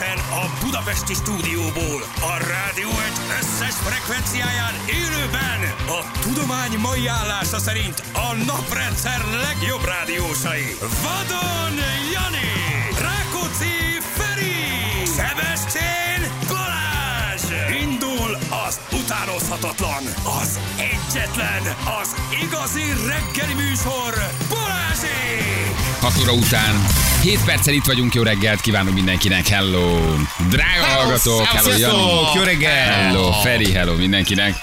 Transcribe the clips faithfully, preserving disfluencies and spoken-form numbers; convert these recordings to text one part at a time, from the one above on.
Egyenesen a budapesti stúdióból, a Rádió egy összes frekvenciáján élőben a tudomány mai állása szerint a naprendszer legjobb rádiósai. Vadon Jani, Rákóczi Feri, Sebestyén Balázs. Indul az utánozhatatlan, az egyetlen, az igazi reggeli műsor, Balázsék! hat óra után hét perccel itt vagyunk, jó reggelt kívánunk mindenkinek, hello! Drága hallgatók, hello Jani! Jó reggel! Hello Feri, hello mindenkinek!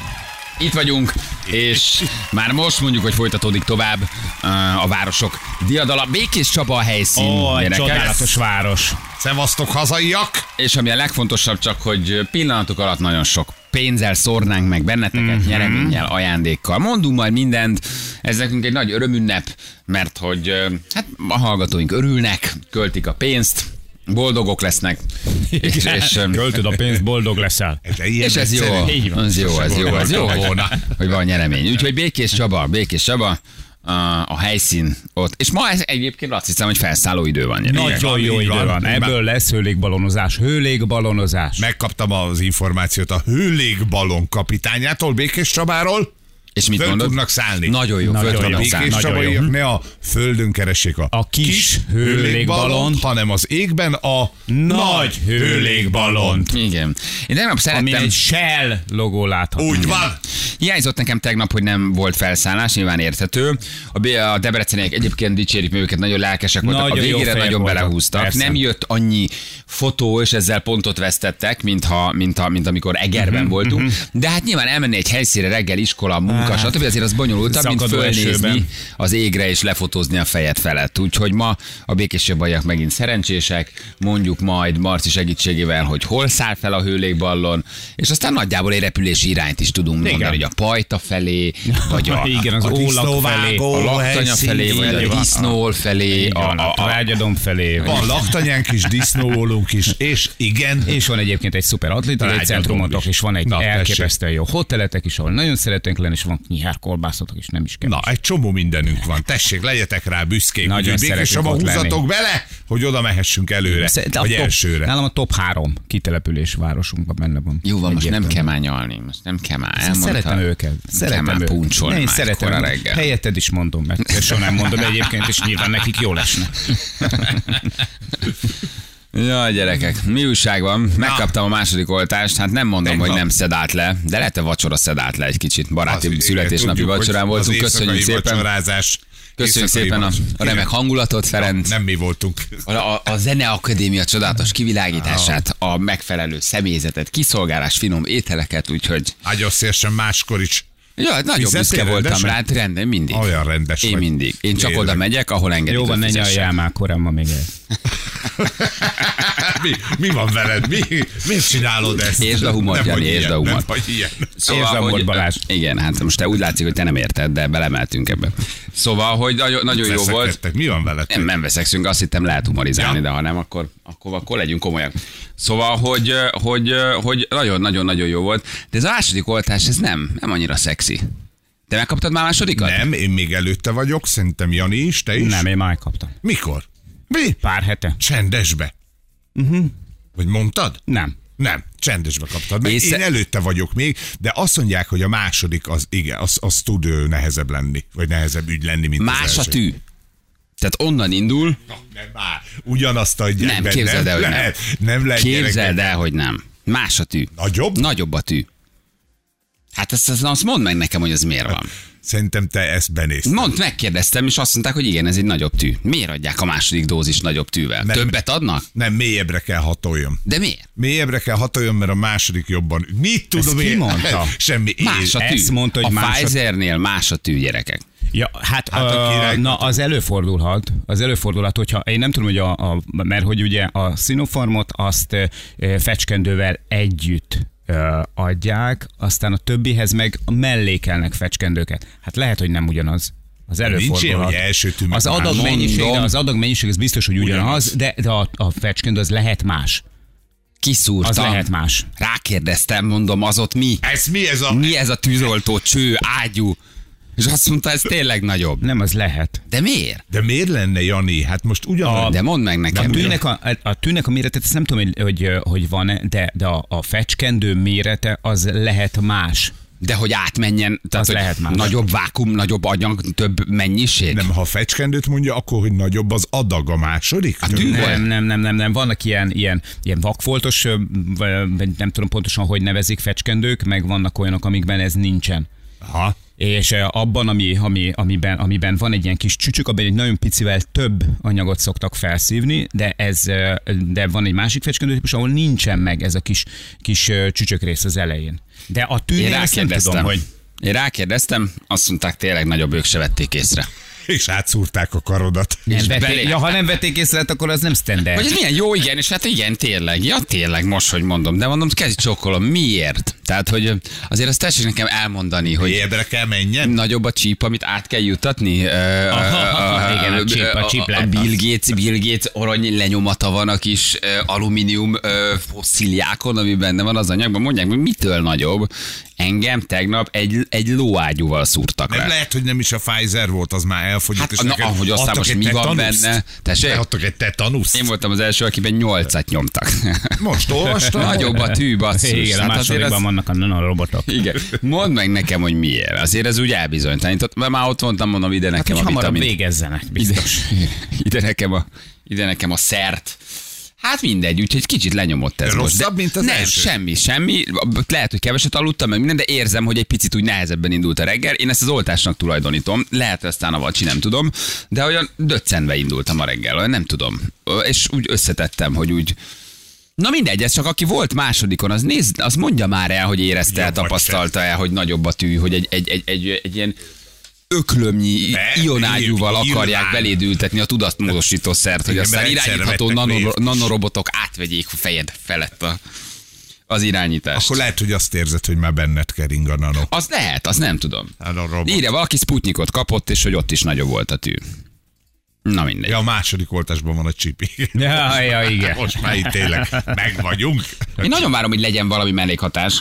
Itt vagyunk, és már most mondjuk, hogy folytatódik tovább uh, a városok diadala. Békés Csaba a helyszín. Ó, egy gyerekek. csodálatos város. Szevasztok, hazaiak! És ami a legfontosabb csak, hogy pillanatok alatt nagyon sok pénzzel szórnánk meg benneteket, mm-hmm. nyereménnyel, ajándékkal. Mondunk majd mindent, ez nekünk egy nagy örömünnep, mert hogy hát a hallgatóink örülnek, költik a pénzt, boldogok lesznek. És, és, Költöd a pénzt, boldog leszel. És ez jó, az jó, ez jó, ez jó, hogy, hogy van nyeremény. Úgyhogy Békés Csaba, Békés Csaba, a, a helyszín ott. És ma ez egyébként azt hiszem, hogy felszálló idő van. Nagyon jó idő van. van. Ebből lesz hőlégballonozás. Hőlégballonozás. Megkaptam az információt a hőlégballon kapitányától, Békés Csabáról. És mit föl mondod? tudnak szállni. Nagyon jó, Nagyon föl jó. tudnak Békés szállni. Csabaiak ne a földön keressék a, A kis hőlégballont, hanem az égben a nagy hőlégballont. Igen. Én tegnap Ami szerettem... egy Shell logó látható. úgy van. Hiányzott nekem tegnap, hogy nem volt felszállás, nyilván érthető. A, B- a debreceniek egyébként dicsérik meg őket, nagyon lelkesek voltak, Nagyon a jó végére fejek nagyon voltak, belehúztak. persze. Nem jött annyi fotó, és ezzel pontot vesztettek, mint, ha, mint, ha, mint amikor Egerben Mhm, voltunk. De hát nyilván elmenni egy helyszínre, reggel, iskola, munka, stb. Azért az bonyolultabb, mint Szakadó fölnézni esőben. az égre és lefotózni a fejed felett. Úgyhogy ma a Békés Csabaiak megint szerencsések, mondjuk majd Marci segítségével, hogy hol száll fel a hőlégballon, és aztán nagyjából egy repülési irányt is tudunk Igen. mondani, hogy a Pajta felé, vagy a, Igen, az a ólak felé. disznóvágó a laktanya helyszín, felé, vagy így a van. disznól felé, A, a, a, a Rágyadom felé. Van laktanyánk is, disznóólunk is, és igen. És van egyébként egy szuper atlétikai Rágyadom centrumotok, is. és van egy Na, elképesztően jó hoteletek is, ahol nagyon szeretünk lenni, és van nyihárkolbászotok is, nem is kell. Na, egy csomó mindenünk van. Tessék, legyetek rá büszkék. Nagyon Úgyhogy Békés szeretünk Csaba, ott lenni. húzzatok bele, hogy oda mehessünk előre, Szerint a vagy top- elsőre. Nálam a top három kitelepülés városunkban benne van. Jó van, most nem kell Egyértelmű. már nyalni, most nem kell már. Szeretem Elmondta. őket. Nem kell Szeretem már őket. puncsolni Én már szeretem. kora reggel. Helyetted is mondom, mert soha nem mondom egyébként, és nyilván nekik jól esne. Ja, gyerekek, mi újság van? Megkaptam a második oltást, hát nem mondom, Megvan. hogy nem szedált le, de lehet, hogy vacsora szedált le egy kicsit. Baráti Az- születésnapi tudjuk, hogy vacsorán voltunk, az köszönjük éjszakai szépen. vacsorázás. Köszönjük Éjszakai szépen a, vacs- a remek hangulatot, Ferenc. Nem mi voltunk. A, a, a Zeneakadémia csodálatos kivilágítását, a megfelelő személyzetet, kiszolgálás, finom ételeket, úgyhogy... Nagyon szívesen máskor is. Ja, hát nagyon Fizettél büszke voltam rendesen? rá, hát rendben, mindig. Olyan rendes Én vagy. mindig. Én csak Tényleg. oda megyek, ahol engedik, Jó van, hogy ne fizessek. nyaljál már korán ma még el. mi, mi van veled? Mi, miért csinálod ezt? Értsd a humort, Nem Jani, vagy értsd a ilyen, humort. Nem vagy ilyen. Értsd a humort, Balázs. Igen, hát most te úgy látszik, hogy te nem érted, de belemeltünk ebbe. Szóval, hogy nagyon, nagyon jó volt. Veszekedtek. Mi van veled? Nem, nem veszekszünk, azt hittem lehet humorizálni, Ja. de ha nem, akkor, akkor, akkor legyünk komolyak. Szóval, hogy, hogy, hogy nagyon-nagyon-nagyon jó volt. De ez a második oltás, ez nem, nem annyira szexi. Te megkaptad már másodikat? Nem, én még előtte vagyok, szerintem Jani is, te is. Nem, én már kaptam. Mikor? Mi? Pár hete? Csendesbe. Uh-huh. Vagy mondtad? Nem. Nem, csendesbe kaptad. Meg Észre- én előtte vagyok még, de azt mondják, hogy a második az, igen, az, az tud ö, nehezebb lenni, vagy nehezebb ügy lenni, mint Más az a első. tű. Tehát onnan indul, Na, nem már. Ugyanazt adják nem, benne. képzeld el, hogy nem. lehet, nem lehet Képzeld gyerekek. el, hogy nem. Más a tű. Nagyobb? Nagyobb a tű. Hát azt, azt, azt mondd meg nekem, hogy az miért van. Szerintem te ezt benézted. Mondd, megkérdeztem, és azt mondták, hogy igen, ez egy nagyobb tű. Miért adják a második dózis nagyobb tűvel? Nem. Többet adnak? Nem, mélyebbre kell hatoljon. De miért? Mélyebbre kell hatoljon, mert a második jobban. Mit tudom ki én? mondta? Semmi. Más a tű. Ezt mondta, hogy a más a- Pfizernél más a tű, gyerekek. Ja, hát, Hát a uh, király- na, az előfordulhat, az előfordulhat, hogyha én nem tudom, hogy a, a mert hogy ugye a Sinopharmot azt uh, fecskendővel együtt uh, adják, aztán a többihez meg mellékelnek fecskendőket. Hát lehet, hogy nem ugyanaz. Az Nincs ilyen, előfordulhat. hogy első tű, meg Az más. adagmennyiség, de Mondom. az adagmennyiség az biztos, hogy ugyanaz, Ugyanaz. de, de a, a fecskendő az lehet más. Kiszúrtam. Az lehet más. Rákérdeztem, mondom, az ott mi? Ez mi ez a... Mi ez a tűzoltó, cső, ágyú? És azt mondta, ez tényleg nagyobb. Nem, az lehet. De miért? De miért lenne, Jani? Hát most ugyanaz. De mondd meg A nekem. tűnek a, a, tűnek a méretet, ezt nem tudom, hogy, hogy, hogy van-e, de, de a, a fecskendő mérete az lehet más. De hogy átmenjen, tehát Az hogy lehet más. nagyobb vákum, nagyobb anyag, több mennyiség? Nem, ha fecskendőt mondja, akkor hogy nagyobb az adag a második? A tű- Nem, nem, nem, nem, nem. Vannak ilyen, ilyen, ilyen vakfoltos, ö, vagy nem tudom pontosan, hogy nevezik fecskendők, meg vannak olyanok, amikben ez nincsen. Aha. És abban, ami, ami, amiben, amiben van egy ilyen kis csücsük, abban egy nagyon picivel több anyagot szoktak felszívni, de, ez, de van egy másik fecskendő típus, ahol nincsen meg ez a kis, kis csücsök rész az elején. De a Én tűnél ezt nem rákérdeztem, tudom, hogy... Én rákérdeztem, azt mondták, tényleg nagyobb, ők se vették észre. És átszúrták a karodat. Nem És vették, belé- ja, ha nem vették észre, akkor az nem standard. Hogy ez milyen jó, igen, és hát igen, tényleg, ja tényleg, most, hogy mondom, de mondom, kezdj csókolom, miért? Tehát, hogy azért azt tessék nekem elmondani, hogy Érdre kell menjen. nagyobb a csíp, amit át kell juttatni. Aha, igen, a csíp, a csíp a lehet Bill az. Gates, Bill Gates arany lenyomata van a kis ö, alumínium ö, fosszíliákon, ami benne van az anyagban. Mondják, hogy mitől nagyobb? Engem tegnap egy, egy lóágyúval szúrtak Nem le. lehet, hogy nem is a Pfizer volt, az már elfogyott. Hát, és na, neked ahogy aztán adtak most egy mi van tetanuszt. benne? Tessék? Adtak egy tetanuszt. Én voltam az első, akiben nyolcat nyomtak. Most olvastam. Nagyobb a tű, basszus. Igen, a Hát azért másodikban az- vannak a nanorobotok. Igen. Mondd meg nekem, hogy miért. Azért ez úgy elbizonytalanított, mert már ott mondtam, mondom, ide Hát, nekem hogy a hamarabb vitamin. végezzenek, Ide, biztos. ide, nekem a, ide nekem a szert. Hát mindegy, úgyhogy kicsit lenyomott ez De most. rosszabb, mint az nem, első? semmi, semmi. Lehet, hogy keveset aludtam, meg minden, de érzem, hogy egy picit úgy nehezebben indult a reggel. Én ezt az oltásnak tulajdonítom. Lehet, hogy aztán a vacsi, nem tudom. De olyan döccenve indultam a reggel, olyan nem tudom. És úgy összetettem, hogy úgy... Na mindegy, ez csak aki volt másodikon, az nézd, az mondja már el, hogy érezte el, Ja, vagy tapasztalta el, hogy nagyobb a tű, hogy egy, egy, egy, egy, egy ilyen öklömnyi Ne, ionágyúval nyilván. akarják beléd ültetni a tudatmódosítószert, hogy Igen, aztán mert egyszerre irányítható vettek nanoro- részt is. nanorobotok átvegyék a fejed felett a, az irányítást. Akkor lehet, hogy azt érzed, hogy már benned kering a nano. Az lehet, azt nem tudom. Nanorobot. Írja, valaki Sputnikot kapott, és hogy ott is nagyobb volt a tű. Na mindegy. Ja, a második oltásban van a csipi. Ja, ja, igen. Most már itt tényleg meg vagyunk. Én nagyon várom, hogy legyen valami mellékhatás.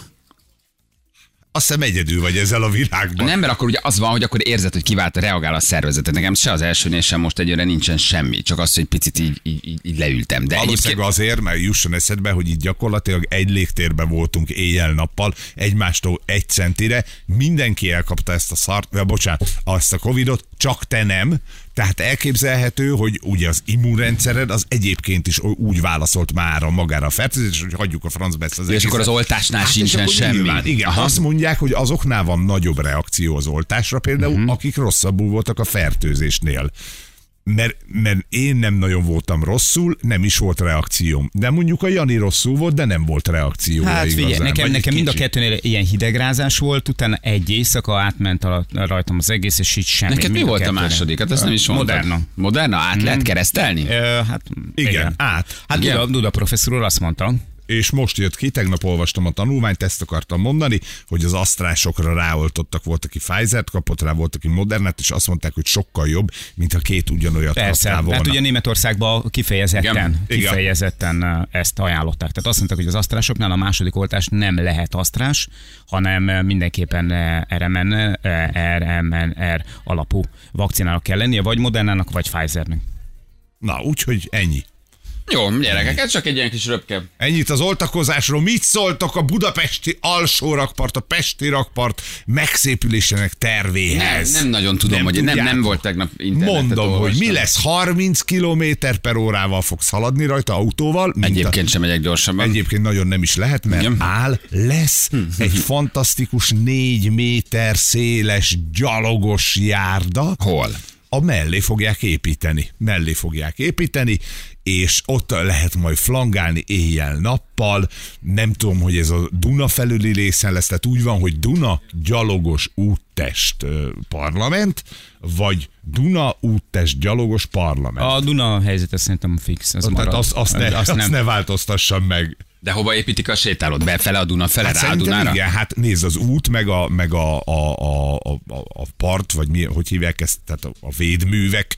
Azt hiszem egyedül vagy ezzel a világban. Nem, mert akkor ugye az van, hogy akkor érzed, hogy kivált, reagál a szervezetet. Nekem se az elsőnél, sem most egyre nincsen semmi, csak az, hogy picit így, így, így, így leültem. De Valószínűleg egyébként azért, mert jusson eszedbe, hogy itt gyakorlatilag egy légtérben voltunk éjjel-nappal, egymástól egy centire, mindenki elkapta ezt a szart, vagy bocsánat, azt a Covidot, csak te nem. Tehát elképzelhető, hogy ugye az immunrendszered az egyébként is úgy válaszolt már a magára a fertőzés, hogy hagyjuk a francba ezt az és egészet. akkor az oltásnál Hát, és sincsen akkor semmi. nyilván, igen, Aha. azt mondják, hogy azoknál van nagyobb reakció az oltásra, például, Mhm. uh-huh. akik rosszabbul voltak a fertőzésnél. Mert, mert én nem nagyon voltam rosszul, nem is volt reakcióm. De mondjuk a Jani rosszul volt, de nem volt reakciója Hát figyelj, igazán. nekem, Vagy nekem egy mind a kicsit. kettőnél ilyen hidegrázás volt, utána egy éjszaka átment a, rajtam az egész, és így semmi. Neked mi mind volt a kettőnél. második? Hát ezt nem is mondtad. Moderna. Moderna? Át lehet keresztelni? Ö, hát Igen, igen. át. Hát Igen. Duda, Duda professzor úr azt mondta, És most jött ki, tegnap olvastam a tanulmányt, ezt akartam mondani, hogy az asztrásokra ráoltottak, volt, aki Pfizer-t kapott rá, volt, aki Modernát, és azt mondták, hogy sokkal jobb, mint a két ugyanolyat persze, kaptál volna. hát ugye Németországban kifejezetten, Igen. Igen. kifejezetten ö, ezt ajánlották. Tehát azt mondták, hogy az asztrásoknál a második oltás nem lehet asztrás, hanem ö, mindenképpen ö, er em en, ö, er em en er alapú vakcinának kell lennie, vagy Modernának, vagy Pfizernek. Na, úgyhogy ennyi. Jó, gyerekek, ez csak egy ilyen kis röpke. Ennyit az oltakozásról. Mit szóltok a budapesti alsó rakpart, a pesti rakpart megszépülésének Nem, tervéhez? nem nagyon tudom, Nem hogy nem, tudjátok? nem volt tegnap internetet Mondom, hogy olvastam. mi lesz, harminc kilométer per órával fogsz haladni rajta autóval. mint a- Egyébként sem megyek gyorsabban. Egyébként nagyon nem is lehet, mert Igen. áll, lesz egy fantasztikus négy méter széles gyalogos járda. Hol? A mellé fogják építeni. Mellé fogják építeni, és ott lehet majd flangálni éjjel-nappal. Nem tudom, hogy ez a Duna felüli részen lesz, tehát úgy van, hogy Duna gyalogos úttest ö, parlament, vagy Duna úttest gyalogos parlament. A Duna helyzete szerintem fix. Az Tehát marad. azt, azt, ne, azt, azt ne változtassam meg. De hova építik a sétálót? Befele a Duna, fele Hát rá a szerintem Dunára? igen, hát nézd, az út, meg a, meg a, a, a, a, a part, vagy mi, hogy hívják ezt, tehát a, a védművek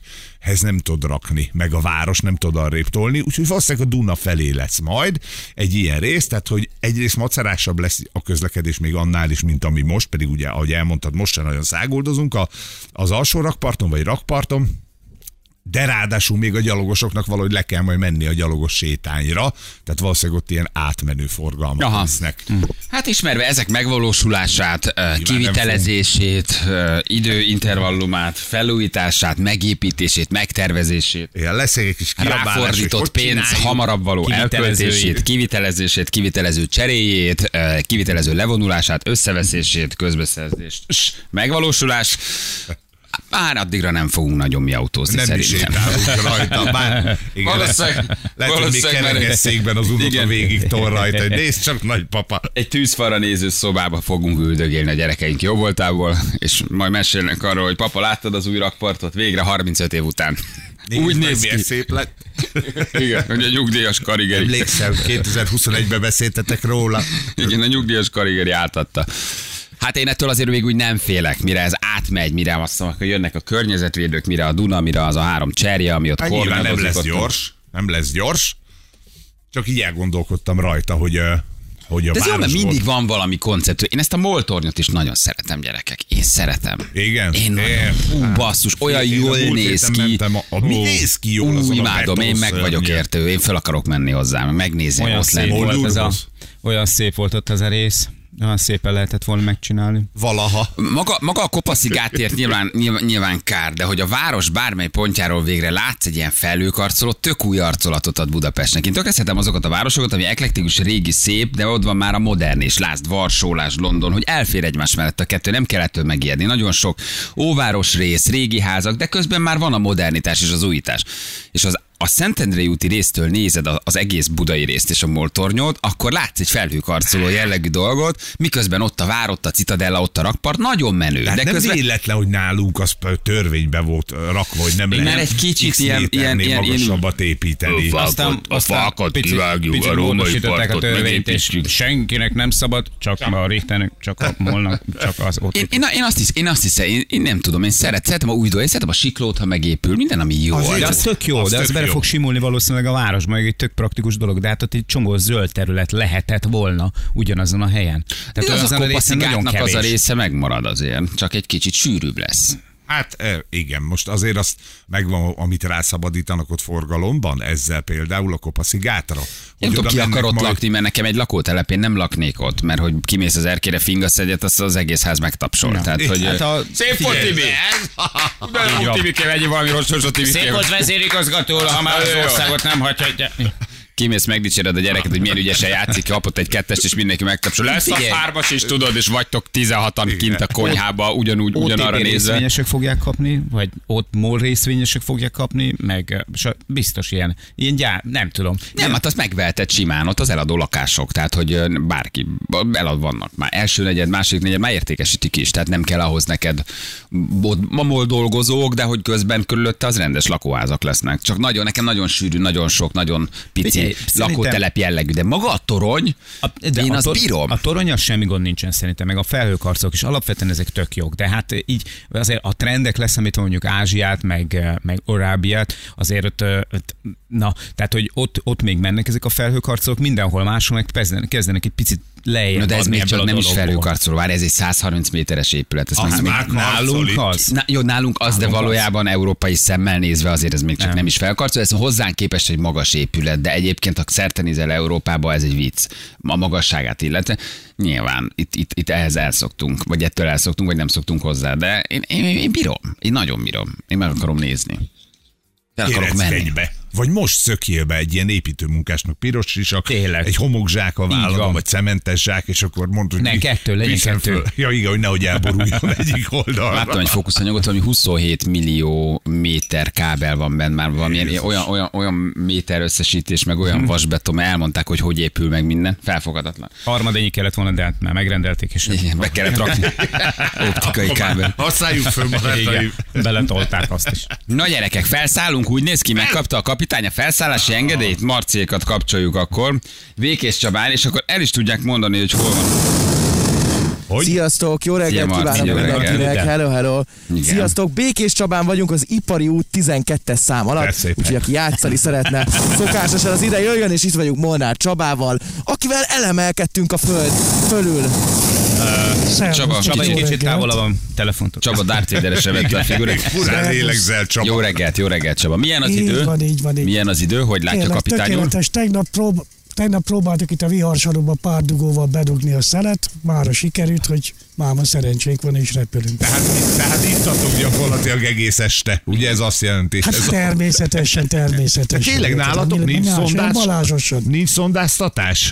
hez nem tud rakni, meg a város nem tud arrébb tolni, úgyhogy valószínűleg a Duna felé lesz majd egy ilyen rész, tehát hogy egyrészt macerásabb lesz a közlekedés még annál is, mint ami most, pedig ugye, ahogy elmondtad, most sem nagyon száguldozunk a, az alsó rakparton, vagy rakparton, de ráadásul még a gyalogosoknak valahogy le kell majd menni a gyalogos sétányra, tehát valószínűleg ott ilyen átmenő forgalmak Aha. lesznek. Hát ismerve ezek megvalósulását, kivitelezését, időintervallumát, felújítását, megépítését, megtervezését, Igen, lesz egy kis kiabálás, ráfordított hogy pénz csináljuk. hamarabb való Kivitelezőjét. elköltését, kivitelezését, kivitelező cseréjét, kivitelező levonulását, összeveszését, közbeszerzést, S, megvalósulás. Már addigra nem fogunk nagyon mi autózni Nem is szerintem. sétálunk rajta. Bár, igen, Valószínűleg- lehet, hogy még valószínűleg már- kerekesszékben az unoka Igen. végig tol rajta, hogy nézd csak, nagypapa. Egy tűzfalra néző szobába fogunk üldögélni a gyerekeink jobboltából, és majd mesélnek arról, hogy papa, láttad az új rakpartot végre harmincöt év után. Nézd Úgy meg, néz milyen ki. szép lett. Igen, hogy a nyugdíjas karigeri. Emlékszem, kétezer-huszonegyben beszéltetek róla. Igen, a nyugdíjas karigeri átadta. Hát én ettől azért még úgy nem félek, mire ez átmegy, mire azt mondom, hogy jönnek a környezetvédők, mire a Duna, mire az a három cserje, ami ott Hát nyilván nem korlátozik. lesz ott- gyors, nem lesz gyors. Csak így elgondolkodtam rajta, hogy, ö, hogy a De ez jó, mert városból- mindig van valami koncepció. Én ezt a moltornyot is nagyon szeretem, gyerekek. Én szeretem. Igen? Én nagyon, Én- fú, basszus, olyan Én a jól múlt néz héten ki. mentem a- a- mi Ó, néz ki jól ú, azon a imádom, én meg betonszörnyen. vagyok értő. Én fel akarok menni hozzá, megnézni, Olyan ott szép, lenni. Hol volt ez a, durvasz? olyan szép volt ott az a rész. Olyan szépen lehetett volna megcsinálni. Valaha. Maga, maga a kopaszi gátért nyilván, nyilván, nyilván kár, de hogy a város bármely pontjáról végre látsz egy ilyen felhőkarcolót, tök új arcolatot ad Budapestnek. Én tök szeretem azokat a városokat, ami eklektikus, régi, szép, de ott van már a modern is. Lásd, Varsó, lásd, London, hogy elfér egymás mellett a kettő, nem kell ettől megijedni. Nagyon sok óváros rész, régi házak, de közben már van a modernitás és az újítás. És az a Szentendrei úti résztől nézed az egész budai részt és a moltornyot, akkor látsz egy felhőkarcoló jellegű dolgot, miközben ott a vár, ott a Citadella, ott a rakpart, nagyon menő. Tehát de nem közben véletlen, hogy nálunk az törvénybe volt rakva, hogy nem Én lehet már egy kicsit X ilyen- méternél ilyen- ilyen- magasabbat építeni. Fal- Aztán, a fákat picit- kivágjuk, picit a római módosították a partot törvényt, és megépítjük. senkinek nem szabad, csak a Richternek, csak a Molnak, csak az ott. Én, én, én, azt hisz, én azt hiszem, én, én nem tudom, én szeret, szeretem a új dolgot, én szeretem a siklót, ha megépül, minden, ami jó. Azért De Az- az tök jó, Az de az tök bele jó. fog simulni valószínűleg a városban, meg egy tök praktikus dolog, de hát ott egy csomó zöld terület lehetett volna ugyanazon a helyen. De Tehát az a azon a részen nagyon kopaszigátnak az a kevés. része megmarad azért, csak egy kicsit sűrűbb lesz. Hát e, igen, most azért azt megvan, amit rászabadítanak ott forgalomban, ezzel például a Kopaszi gátra. Én nem tudom, oda ki akar mennek ott majd- lakni, mert nekem egy lakótelepén nem laknék ott, mert hogy kimész az erkére, fingasz egyet, azt az egész ház megtapsol. Ja. Tehát, hogy, Hát a- Szép volt, figyelj, Tibi! De Így jó, van. Tibike, vegyél valami rosszos, Tibike. Szép volt vezérigazgató, ha már az Jó. országot nem hagyhatja. Kimész, megdicséred a gyereket, hogy milyen ügyesen játszik, kapott egy kettest, és mindenki megtapsol. Lesz a Figyelj. hármas is, tudod, és vagytok tizenhatan kint a konyhába, ugyanúgy, ugyanarra o té pé nézve. részvényesek fogják kapni, vagy ott MOL részvényesek fogják kapni, meg eh, biztos ilyen, ilyen gyár, nem tudom. Nem, hát azt megvehetett simán, ott az eladó lakások, tehát hogy ö, bárki, elad vannak már. Első negyed, második negyed, már értékesítik is, tehát nem kell ahhoz neked ott mamol dolgozók, de hogy közben körülötte az rendes lakóházak lesznek. Csak nagyon, nekem nagyon sűrű, nagyon sok, nagyon pici Figyelj, szerintem- lakótelep jellegű, de maga a torony, A, de én a azt tor- bírom. A toronyas semmi gond nincsen szerintem, meg a felhőkarcolók is alapvetően ezek tök jók, de hát így azért a trendek lesz, amit mondjuk Ázsiát, meg, meg Arábiát, azért ott, ott, na, tehát hogy ott, ott még mennek ezek a felhőkarcolók, mindenhol máshol meg kezdenek, kezdenek egy picit lejjebb Na, de ez adni még ebből csak a nem is dologból. felhőkarcoló, vár, ez egy száz harminc méteres épület. Ez Az már, már még, Nálunk karcolik. az. Na, jó, nálunk az, de Nálunk az. valójában európai szemmel nézve azért ez még csak nem, Nem. nem is felkarcoló. Ez hozzánk képest egy magas épület, de egyébként, ha szerte nézel Európába, ez egy vicc. A magasságát illetve. Nyilván itt, itt, itt ehhez elszoktunk, vagy ettől elszoktunk, vagy nem szoktunk hozzá, de én, én, én bírom. Én nagyon bírom. Én meg akarom nézni. El akarok menni. Éreckedj be. Vagy most szökjél be egy ilyen építőmunkásnak piros sisak, Tényleg. egy homokzsák a Így válladon, van. vagy cementes zsák, és akkor mondod, hogy Ne, vi- kettő, legyen viszem kettő. föl. Ja igen, hogy nehogy elboruljon egyik oldalra. Láttam egy fókuszanyagot, valami huszonhét millió méter kábel van benne, már valamilyen Jézus. olyan, olyan, olyan méter összesítés, meg olyan vasbeton, mert elmondták, hogy hogy épül meg minden. Felfogadatlan. Harmadennyi kellett volna, de hát már megrendelték, és Igen, be kellett rakni optikai kábel. Használjuk föl barátaim. igen, beletolták azt is. Na gyerekek, felszállunk, úgy néz ki, megkapta a kapitány a felszállási engedélyt, Marciékat kapcsoljuk akkor, Vékés Csabán, és akkor el is tudják mondani, hogy hol van. Hogy? Sziasztok, jó reggelt Szia, Marci, kívánok jó reggelt. mindenkinek. Hello, hello. Igen. Sziasztok, Békés Csabán vagyunk az Ipari út tizenkettes szám alatt, Persze, úgyhogy aki játszani szeretne, szokásosan az ide jöjjön, és itt vagyunk Molnár Csabával, akivel elemelkedtünk a föld fölül. Csaba, Csaba, egy kicsit, kicsit távolabb van telefontól. Csaba Darth Vader-esen vette a figurát. Furán lélegzel, Csaba. Jó reggelt, jó reggelt, Csaba. Milyen az Így idő? van, így van, így. Milyen az idő? Hogy látja Tényleg kapitány úr? tökéletes. Tegnap, prób- tegnap próbáltuk itt a viharsaróba pár dugóval bedugni a szelet, mára sikerült, hogy máma szerencsék van és repülünk. Tehát, tehát ittatok gyakorlatilag egész este. Ugye ez azt jelenti? Hát Ez természetesen, természetesen. Tényleg nálatok nincs szondás? Balázsosan. Nincs szondáztatás?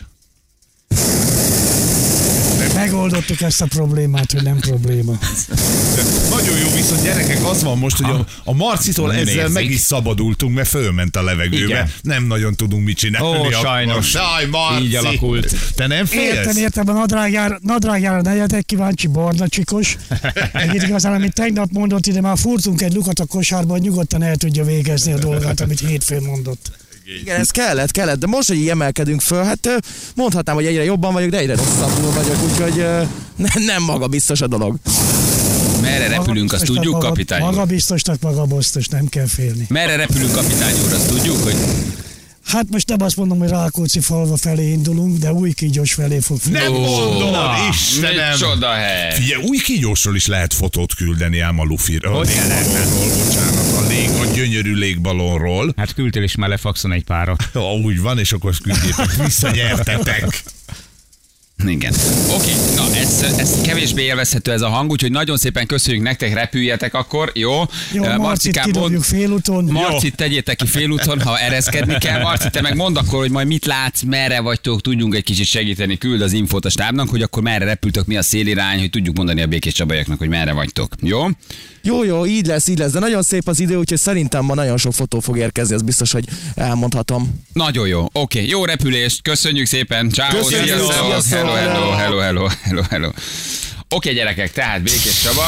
Megoldottuk ezt a problémát, hogy nem probléma. Nagyon jó, viszont gyerekek, az van most, hogy a, a Marcitól Nagyon ezzel érzik. meg is szabadultunk, mert fölment a levegőbe. Igen. Nem nagyon tudunk mit csinálni. Ó, akkor. sajnos. Saj, Marci. Így alakult. Te nem Értem, félsz? értem, a nadrágjára, nadrágjára ne legyetek kíváncsi, barna csikos. Egyébként igazán, amit tegnap mondott, ide már furtunk egy lukat a kosárban, nyugodtan el tudja végezni a dolgát, amit hétfőn mondott. Igen, ez kellett, kellett, de most, hogy így emelkedünk föl, hát ö, mondhatnám, hogy egyre jobban vagyok, de egyre rosszabbul vagyok, úgyhogy ö, nem, nem maga biztos a dolog. Merre repülünk, azt Magabiztosnak tudjuk, maga- kapitány úr? Magabiztosnak magabiztos, nem kell félni. Merre repülünk, kapitány úr, azt tudjuk, hogy Hát most nem azt mondom, hogy Rákóczi falva felé indulunk, de új kígyós felé fog Nem fut- mondod, na, Istenem! micsoda hely. Figyelj, új kígyósról is lehet fotót küldeni ám a Lufiról. Hogy légbalonról, bocsánat, a, lég, a gyönyörű légbalonról. Hát küldtél is már lefaxon egy párat. Ha úgy van, és akkor küldjétek, visszanyertetek. Igen. Oké, na ez, ez kevésbé élvezhető ez a hang, úgyhogy nagyon szépen köszönjük nektek, repüljetek akkor, jó? Jó, Eh, Marcit Marcikám, kidobjuk mond- félúton. Marcit tegyétek ki félúton, ha ereszkedni kell. Marci, te meg mondd akkor, hogy majd mit látsz, merre vagytok, tudjunk egy kicsit segíteni, küld az infót a stábnak, hogy akkor merre repültök, mi a szélirány, hogy tudjuk mondani a Békés Csabaiaknak, hogy merre vagytok. Jó? Jó, jó, így lesz, így lesz, de nagyon szép az idő, úgyhogy szerintem ma nagyon sok fotó fog érkezni, az biztos, hogy elmondhatom. Nagyon jó. Oké, jó repülést, köszönjük szépen. Ciao, Köszönjük, sziasztok. sziasztok. Hello, hello, hello, hello, hello, hello. Oké, gyerekek, tehát Békés Csaba.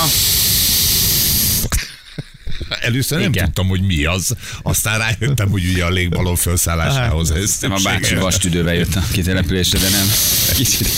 Először nem Igen. tudtam, hogy mi az. Aztán rájöttem, hogy ugye a légbalon felszállásához ez Nem a bácsi vastüdővel jött a kitelepülésre, de nem. Kicsit.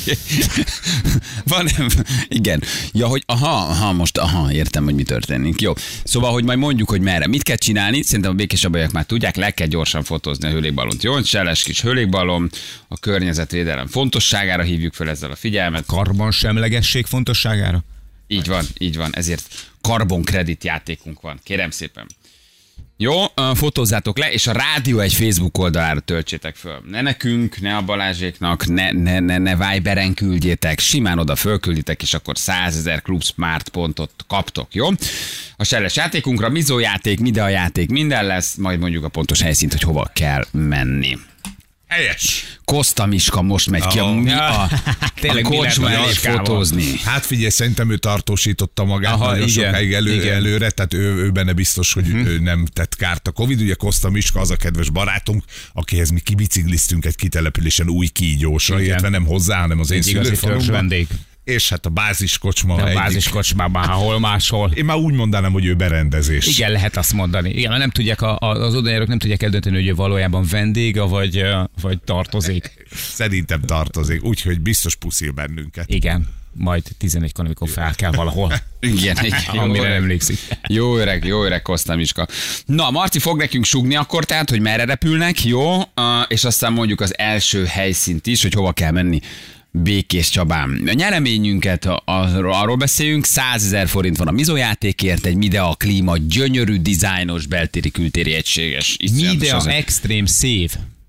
Van, nem. Igen. Ja, hogy aha, aha, most aha, értem, hogy mi történik. Jó. Szóval, hogy majd mondjuk, hogy merre. Mit kell csinálni? Szerintem a Békés Csabaiak már tudják, le kell gyorsan fotózni a hőlégballont. Jó, cseles kis hőlégballon, a környezetvédelem fontosságára hívjuk fel ezzel a figyelmet. Karbonsemlegesség fontosságára? Így van, így van. Ezért karbonkredit játékunk van. Kérem szépen. Jó, ö, fotózzátok le, és a rádió egy Facebook oldalára töltsétek föl. Ne nekünk, ne a Balázséknak, ne, ne, ne, ne Viberen küldjétek, simán oda fölkülditek, és akkor százezer Club Smart pontot kaptok, jó? A seles játékunkra mizójáték, játék, minden lesz, majd mondjuk a pontos helyszínt, hogy hova kell menni. helyes. Koszta Miska most megy ki a, mi, a, Tényleg a mi kocsma lehet a elé Miskával? fotózni. Hát figyelj, szerintem ő tartósította magát Aha, nagyon igen, sokáig elő, igen. előre, tehát ő, ő benne biztos, hogy uh-huh. ő nem tett kárt a Covid. Ugye Koszta Miska az a kedves barátunk, akihez mi kibicikliztünk egy kitelepülésen új kígyósra, Igen. illetve nem hozzá, hanem az én Egy igazi törzs szülőfalunkban. vendég. És hát a báziskocsma A egyik. báziskocsmában, hol máshol. Én már úgy mondanám, hogy ő berendezés. Igen, lehet azt mondani. Igen, mert nem tudják, a, a, az odajárók nem tudják eldönteni, hogy ő valójában vendég, vagy, ö, vagy tartozik. Szerintem tartozik, úgyhogy biztos puszil bennünket. Igen, majd tizenegykor, amikor fel kell valahol. Igen, igen. Jó Amire öreg. emlékszik. Jó öreg, jó öreg Koszta Miska. Na, Marci fog nekünk sugni akkor, tehát, hogy merre repülnek, jó? Uh, és aztán mondjuk az első helyszínt is, hogy hova kell menni. Békés Csabán. A nyereményünket a- arról, arról beszéljünk, százezer forint van a mizójátékért, egy Midea Klíma, gyönyörű, dizájnos, beltéri, kültéri, egységes. Iszonyatos Midea az- Extreme Save.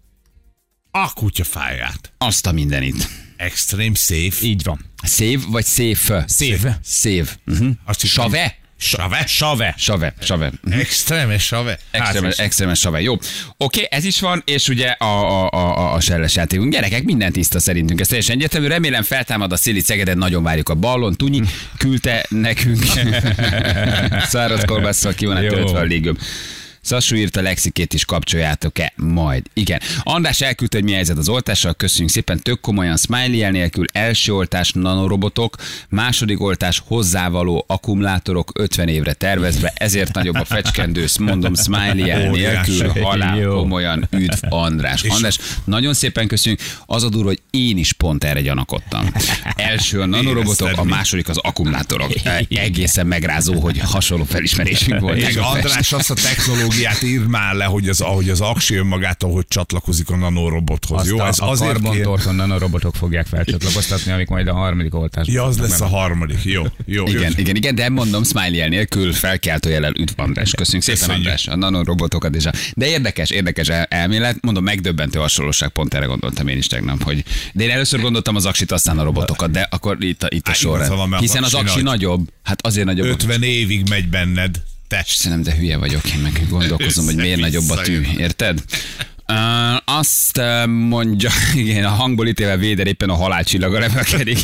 A kutya fáját. Azt a mindenit. Extreme safe. Így van. Szév vagy széf? Szév. Szév. Uh-huh. Azt hittem- Save? Save? Save. Save. Save. Uh-huh. Extreme save. Extremes, extremes save. Jó. Oké, ez is van, és ugye a, a, a, a selles játékunk. Gyerekek, minden tiszta szerintünk. Ez teljesen egyértelmű. Remélem feltámad a Széli Szegeden, nagyon várjuk a ballon. Tunyi küldte nekünk. Száraz kolbásszal ki van Jó. töltve a légöm. Szasú írta, Lexikét is kapcsoljátok-e majd? Igen. András elküldte, hogy mi helyzet az oltással, köszönjük szépen, tök komolyan, smiley nélkül, első oltás nanorobotok, második oltás hozzávaló akkumulátorok ötven évre tervezve, ezért nagyobb a fecskendősz, mondom smiley nélkül, halál komolyan, üdv András. András, nagyon szépen köszönjük, az a durva, hogy én is pont erre gyanakodtam. Első a nanorobotok, a második az akkumulátorok. Egészen megrázó, hogy hasonló felismerésünk volt. És András, azt a technológiát ír már le, hogy az, ahogy az aksi önmagától, hogy csatlakozik a nanorobothoz. Azt jó, a, ez a azért karbontorton nanorobotok fogják felcsatlakoztatni, amik majd a harmadik oltásban. Ja, az lesz a harmadik. Jó, jó. Igen, jó. igen, igen, de mondom, smiley nélkül felkeltő jellel üdv András. Köszönjük szépen, Köszönjük. András, a nanorobotokat és a... De érdekes, érdekes elmélet, mondom, megdöbbentő hasonlóság, pont erre gondoltam én is tegnap, hogy... De én először gondoltam az aksit, aztán a robotokat, de akkor itt a, itt a Á, sorrend. igaza van, mert Hiszen az az aksi aksi nagy. nagyobb, hát azért nagyobb. ötven évig megy benned. Test. Istenem, de hülye vagyok, én meg gondolkozom, hogy miért nagyobb a tű, érted? Uh, azt uh, mondja, igen, a hangból ítélve Véder éppen a halálcsillaga remelkedik.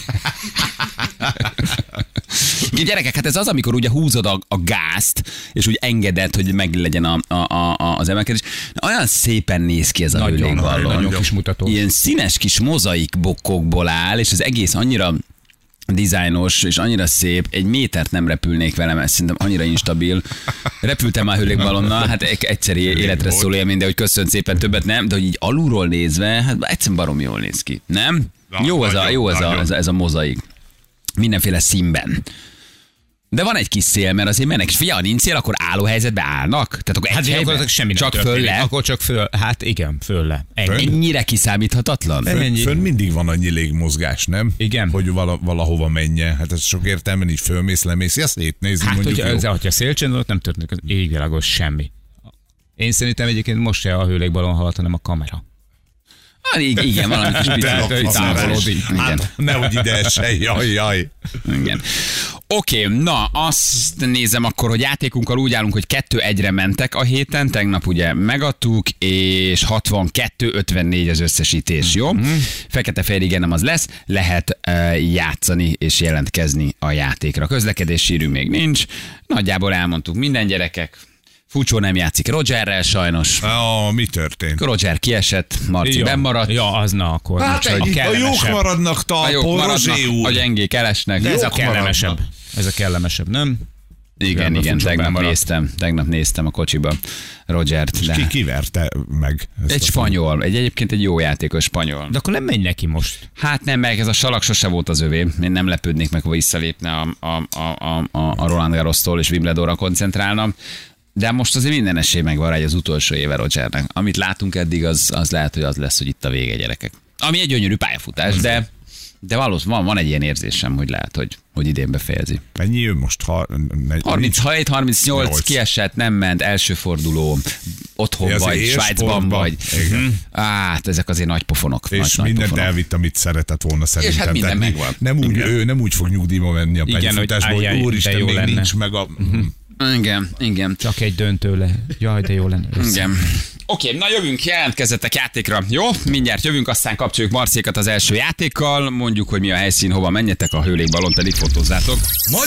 Igen, gyerekek, hát ez az, amikor ugye húzod a, a gázt, és úgy engeded, hogy meg legyen a, a, a, az emelkedés. Olyan szépen néz ki ez a Nagyon, hőlégballon. nagyon kis mutató. Ilyen színes kis mozaik bokkokból áll, és az egész annyira dizájnos, és annyira szép, egy métert nem repülnék velem, ez szerintem annyira instabil. Repültem már hőlégballonnal, hát egy- egyszeri életre szóló élmény, de hogy köszönöm szépen, többet nem, de hogy így alulról nézve, hát egyszerűen barom jól néz ki, nem? Na, Jó ez a, nagyon, jó ez a, nagyon. ez a, ez a mozaik. Mindenféle színben. De van egy kis szél, mert azért mennek, és figyelj, ha nincs szél, akkor álló helyzetbe állnak. Tehát akkor egy Hát helyben, gyakorlatilag semmi nem csak föl történik. le. Akkor csak föl, hát igen, föl le. Ennyi. Ennyire kiszámíthatatlan? Fönn, Ennyi. fönn mindig van annyi légmozgás, nem? Igen. Hogy vala, valahova menjen. Hát ez sok értelme, így fölmész, lemész, azt szétnézni Hát, mondjuk. hogyha, Jó. hogyha szélcsend ott nem történik az égvilágos semmi. Én szerintem egyébként most se a hőlégballon halad, hanem a kamera. Ah, igen, igen, valami kis De picit a távolodik. kamerás. Igen. Hát, nehogy ide essen, jaj, jaj. Igen. Oké, okay, na azt nézem akkor, hogy játékunkkal úgy állunk, hogy kettő egyre mentek a héten, tegnap ugye megadtuk, és hatvankettő ötvennégy az összesítés, jó? Mm-hmm. Fekete-fehér igen, nem az lesz, lehet uh, játszani és jelentkezni a játékra. Közlekedés sírű még nincs, nagyjából elmondtuk minden gyerekek. Fúcsó nem játszik Rogerrel sajnos. Ah, mi történt? Roger kiesett, Marci Ja, bemaradt. Ja, az na akkor. Hát most, hogy egy, a jók kellemesebb. maradnak A jók talpon, maradnak, Rozsé a úr. gyengék elesnek. De ez a jók kellemesebb. maradnak. Ez a kellemesebb, nem? Igen, Fúcsó igen, tegnap bemaradt. néztem, tegnap néztem a kocsiba Rogert. De Ki kiverte meg? ezt egy a- spanyol, egy egyébként egy jó játékos spanyol. De akkor nem megy neki most. Hát nem, meg ez a salak sose volt az övé. Én nem lepődnék meg, ha visszalépne a, a, a, a, a- a Roland Garros-tól és Wimbledonra koncentrálna. De most azért minden esély megvan rá, hogy az utolsó éve Rogernek. Amit látunk eddig, az, az lehet, hogy az lesz, hogy itt a vége, gyerekek. Ami egy gyönyörű pályafutás, de, de valószínűleg van, van egy ilyen érzésem, hogy lehet, hogy, hogy idén befejezi. Mennyi jön most? Ha, ne, harminchét harmincnyolc, Nyolc. kiesett, nem ment, első forduló, otthon Ja, az vagy, élsportban. Svájcban vagy. Igen. Hát, ezek azért nagy pofonok. És nagy, nagy mindent pofonok. elvitt, amit szeretett volna szerintem. hát minden Tehát megvan. Nem úgy, ő nem úgy fog nyugdíjba menni a Igen, pályafutásba, hogy hogy ajjaj, de úristen, jó még lenne. nincs meg a... Igen, igen. Csak egy döntő le. Jaj, de jó lenne. Össze. Igen. Oké, okay, na jövünk, jelentkezzetek játékra. Jó, mindjárt jövünk, aztán kapcsoljuk Marcékat az első játékkal, mondjuk, hogy mi a helyszín, hova menjetek, a hőlégballon pedig fotózzátok. Majd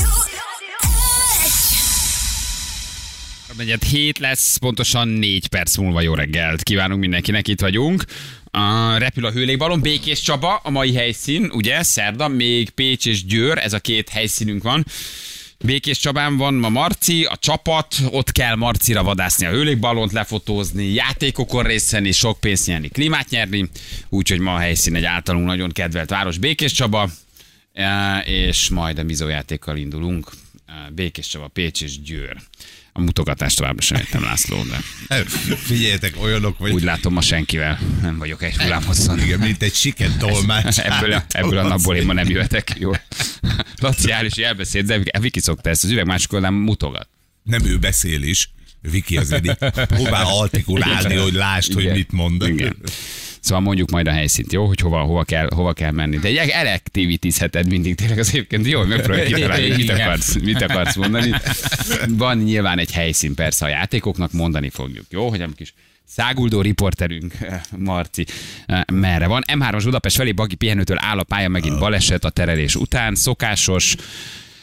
Negyed hét lesz, pontosan négy perc múlva jó reggelt. Kívánunk mindenkinek, itt vagyunk. Uh, repül a hőlégballon, Békés Csaba a mai helyszín, ugye, szerda, még Pécs és Győr, ez a két helyszínünk van. Békés Csabán van ma Marci, a csapat, ott kell Marcira vadászni a hőlégballont, lefotózni, játékokon részt venni, sok pénzt nyerni, klímát nyerni, úgyhogy ma a helyszín egy általunk nagyon kedvelt város, Békés Csaba, uh, és majd a mizójátékkal indulunk, uh, Békés Csaba, Pécs és Győr. A mutogatást továbbra sem értem, László, de Figyeljetek, olyanok vagy. úgy látom, ma senkivel nem vagyok egy hullámhosszon. Igen, mint egy siket tolmács. Ebből a, ebből a napból én ma nem jöhetek. Jó. Laci áll és elbeszélt, de Viki szokta ezt, az üveg másik oldalán mutogat. Nem ő beszél is. Viki azért így próbál artikulálni, hogy lásd, hogy Igen. mit mond. Igen. Szóval mondjuk majd a helyszínt, jó, hogy hova, hova, kell, hova kell menni. De egy elektivitizheted mindig tényleg az egyébként jó, hogy megpróbáljuk kitalálni, mit akarsz, mit akarsz mondani. Van nyilván egy helyszín persze a játékoknak, mondani fogjuk, jó, hogy a kis száguldó riporterünk, Marci, merre van. em hármas Budapest felé Bagi pihenőtől áll a pálya, megint baleset a terelés után, szokásos.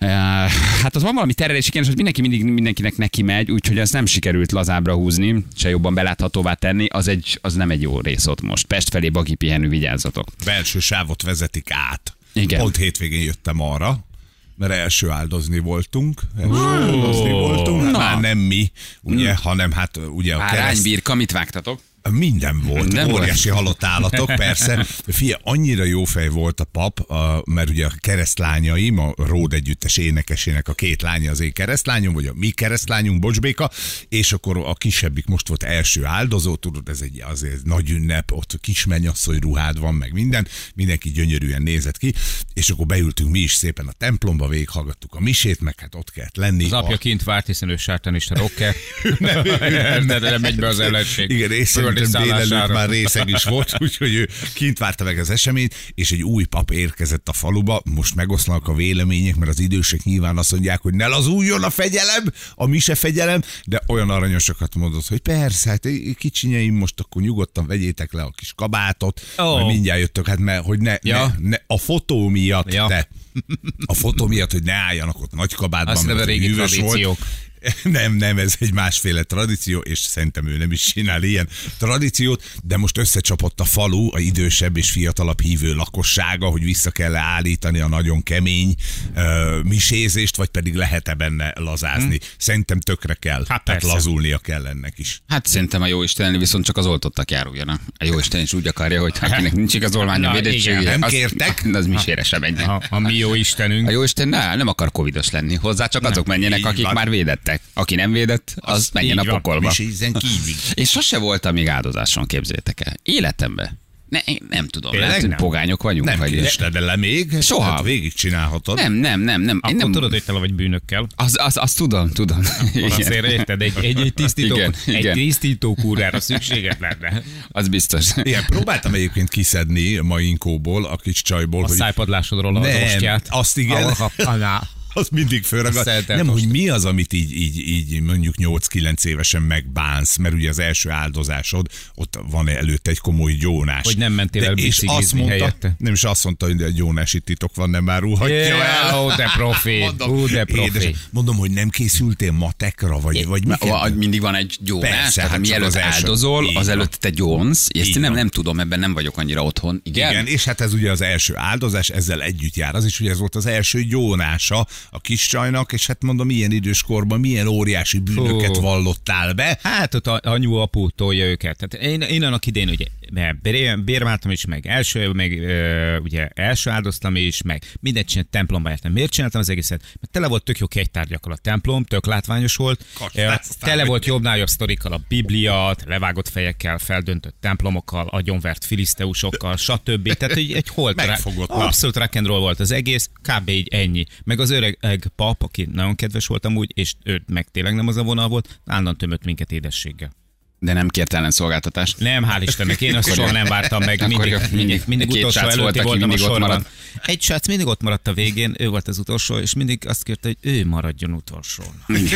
Hát az van valami terelés, igen, és az mindenki mindig mindenkinek neki megy, úgyhogy ez nem sikerült lazábra húzni, se jobban beláthatóvá tenni, az, egy, az nem egy jó rész ott most. Pest felé bagi pihenő, vigyázzatok. Belső sávot vezetik át. Igen. Pont hétvégén jöttem arra, mert első áldozni voltunk. Első áldozni voltunk, Na. már nem mi, ugye, hanem hát ugye a kereszt... Áránybirka, mit vágtatok? Minden volt, Minden óriási volt. halott állatok, persze. Fia, annyira jó fej volt a pap, a, mert ugye a keresztlányaim, a Ród együttes énekesének a két lánya az én keresztlányom, vagy a mi keresztlányunk, Bocsbéka, és akkor a kisebbik most volt első áldozó, tudod, ez egy azért nagy ünnep, ott kismennyasszony ruhád van, meg minden, mindenki gyönyörűen nézett ki, és akkor beültünk mi is szépen a templomba, végighallgattuk a misét, meg hát ott kellett lenni. Az apja a... kint várt, hiszen ő sártanista rocker. nem, nem, nem, nem megy be az ellenség. Igen, és szerintem délelőtt már részeg is volt, úgyhogy ő kint várta meg az eseményt, és egy új pap érkezett a faluba, most megoszlanak a vélemények, mert az idősek nyilván azt mondják, hogy ne lazuljon a fegyelem, a mise fegyelem, de olyan aranyosokat mondott, hogy persze, hát kicsinyeim, most akkor nyugodtan vegyétek le a kis kabátot, oh. mert mindjárt jöttök, hát mert, hogy ne, ja. ne, ne, a fotó miatt, ja. te, a fotó miatt, hogy ne álljanak ott nagy kabátban, azt mert a régi hűvös tradíciók. volt. Nem, nem, ez egy másféle tradíció, és szerintem ő nem is csinál ilyen tradíciót, de most összecsapott a falu, a idősebb és fiatalabb hívő lakossága, hogy vissza kell állítani a nagyon kemény uh, misézést, vagy pedig lehet-e benne lazázni. Hmm. Szerintem tökre kell, hát tehát lazulnia kell ennek is. Hát szerintem a jóisten viszont csak az oltottak járuljanak. A jóisten is úgy akarja, hogy akinek nincs igazolványa, védettsége, igen, nem az, kértek? az misére sem menjen. A, a mi jó Istenünk. A jóisten ne, nem akar covidos lenni, hozzá csak azok menjenek, így akik van. már védettek. Aki nem védett, az, az menjen a így van. pokolba. Misézen kívül. Én sose voltam még áldozáson, képzeljétek el. Életemben. Ne, én nem tudom, Tényleg lehet, hogy nem? pogányok vagyunk. Nem vagy késted le még, Soha. hát végig csinálhatod. nem, nem, nem, nem. Én Akkor nem tudod, hogy tele vagy bűnökkel. az, az, azt tudom, tudom. Van azért érted, egy, egy, egy, tisztító, Igen, egy igen. tisztító kúrára szükséged lenne. Az biztos. Igen, próbáltam egyébként kiszedni mainkóból, a kis csajból, A hogy szájpadlásodról a nem, rostját. azt igen. Anna. Az mindig fölragad. Szeretem Nem, most. hogy mi az, amit így, így, így mondjuk nyolc-kilenc évesen megbánsz, mert ugye az első áldozásod, ott van előtte egy komoly gyónás. Hogy nem mentél el és biciklizni azt mondta, helyette. nem is azt mondta, hogy egy gyónási titok van, nem árulhatja Yeah, el. ó, de profi, Mondom, ó, de profi. édes, mondom, hogy nem készültél matekra, vagy, vagy Ma- miket? Mindig van egy gyónás, Persze, tehát hát csak mielőtt az első. áldozol, Így az van. előtt te gyónsz, és Így ezt nem, van. nem tudom, ebben nem vagyok annyira otthon. Igen? Igen, és hát ez ugye az első áldozás, ezzel együtt jár az is, hogy ez volt az első gyónása a kis csajnak, és hát mondom, milyen időskorban, milyen óriási bűnöket Hú. vallottál be. Hát ott a- anyu, apu tolja őket. Tehát én, én annak idén ugye mert bér- bérmáltam is, meg első, meg ö, ugye első áldoztam is, meg mindent csinált, templomba jártam. Miért csináltam az egészet? Mert tele volt tök jó kegytárgyakkal a templom, tök látványos volt. Kacsát, Ö, aztán Tele hogy- volt jobbnál jobb sztorikkal a Biblia, levágott fejekkel, feldöntött templomokkal, agyonvert filiszteusokkal, stb. Tehát egy, egy holt. Megfogott, na. Abszolút rock and roll volt az egész, kb. Így ennyi. Meg az öreg pap, aki nagyon kedves volt amúgy, és ő meg tényleg nem az a vonal volt, állandóan tömött minket édességgel. De nem kért ellenszolgáltatást. Nem, hál' Istennek, én azt soha nem vártam meg, Akkor mindig, mindig, mindig két utolsó srác volt, előtti aki voltam a mindig ott sorban. maradt. Egy srác mindig ott maradt a végén, ő volt az utolsó, és mindig azt kérte, hogy ő maradjon utolsó.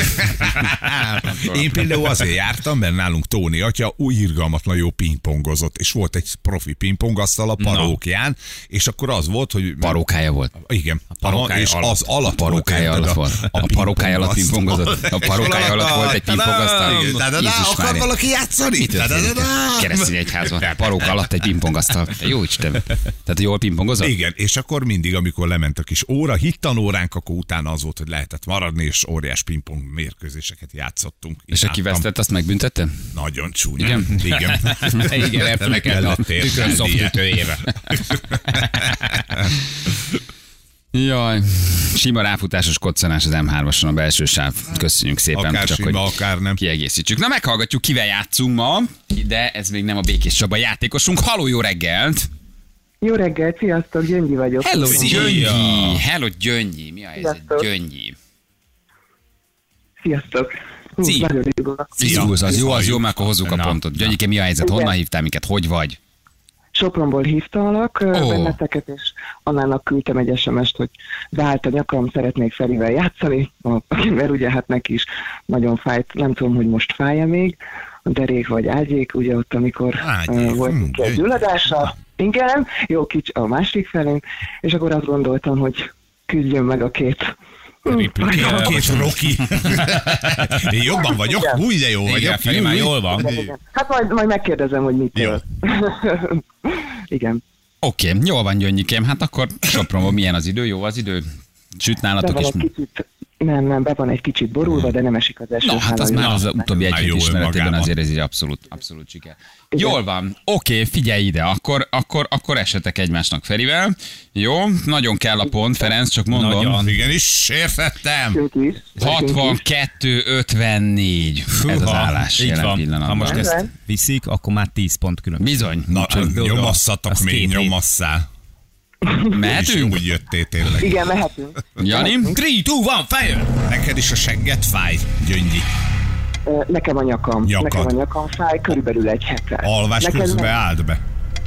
Én például azért jártam, mert nálunk Tóni atya új irgalmatlan jó pingpongozott, és volt egy profi pingpongasztal a parókján, és akkor az volt, hogy... Parókája volt. Igen, parókája és alatt. az alatt Parókája volt, alatt volt. A parókája alatt pingpongozott. A parókája alatt volt egy pingpongasztal. Jézus Akar Mária. valaki játszani? Mi történik? Keresztény egyházban. Paróka alatt egy pingpongasztal. Te jó Isten. Tehát jól pingpongozott? Igen, és akkor mindig, amikor lement a kis óra, hittanóránk, akkor utána az volt, hogy lehetett maradni, és óriás pingpong mérkőzéseket játszottunk. És aki Imádtam. vesztett, azt megbüntette? Nagyon csúnya. Igen? Igen. Igen, elfelekelt a tükrönszoft ütőjével. Jaj, sima ráfutásos koccanás az em hármason a belső sáv. Köszönjük szépen. Akár csak sima, hogy akár nem. kiegészítsük. Na, meghallgatjuk, kivel játszunk ma, de ez még nem a Békés Csaba játékosunk. Halló, jó reggelt! Jó reggelt, sziasztok, Gyöngyi vagyok. Hello, Szia! Gyöngyi! Hello, Gyöngyi! Mi a helyzet, Sziasztok. Gyöngyi? Sziasztok. Hú, Szia. nagyon izgulok. Izgulsz, az jó, az jó, mert akkor hozzuk a Na, pontot. na. Gyöngyike, mi a helyzet? Igen. Honnan hívtál minket? Hogy vagy? Sopronból hívtalak Ó. oh. benneteket, és Annának küldtem egy es em est, hogy beállt a nyakam, szeretnék Ferivel játszani, mert ugye hát neki is nagyon fájt, nem tudom, hogy most fáj-e még, a derék vagy ágyék, ugye ott, amikor Ágyék, uh, volt hm, egy gyulladása, igen, jó kicsi a másik felén, és akkor azt gondoltam, hogy küzdjön meg a két Két Rocky. Én jobban vagyok, úgy de jó vagyok. Igen, Feri már jól van. Igen, igen. Hát majd, majd megkérdezem, hogy mitől. Igen. Oké, okay, jól van, Gyöngyikém, hát akkor Sopronban milyen az idő, jó az idő? Süt Be nálatok van is? egy kicsit, nem, nem, be van egy kicsit borulva, de nem esik az eső. No, hát az hála már az Józsefnek. utóbbi egy Már hét jó ismeretében önmagában. azért ez így abszolút, abszolút siker. Igen. Jól van, oké, okay, figyelj ide, akkor, akkor, akkor esetek egymásnak Ferivel. Jó, nagyon kell a pont, Ferenc, csak mondom. Nagyon. Igenis, értettem. Nekünk is. Nekünk is. hatvankettő ötvennégy. Ez az állás Így jelen van. Ha pillanatban. most ezt Rendben. viszik, akkor már tíz pont különbség. Bizony. Na, Csak nyomasszatok az még, két hét. nyomasszál. És Mehetünk? úgy jöttél tényleg. Igen, mehetünk. Jani? három, kettő, egy, fire! Neked is a segget fáj, Gyöngyi. Ö, Nekem a nyakam. Nyakad. Nekem a nyakam fáj, körülbelül egy hete. Alvás Neked közben meg- állt be.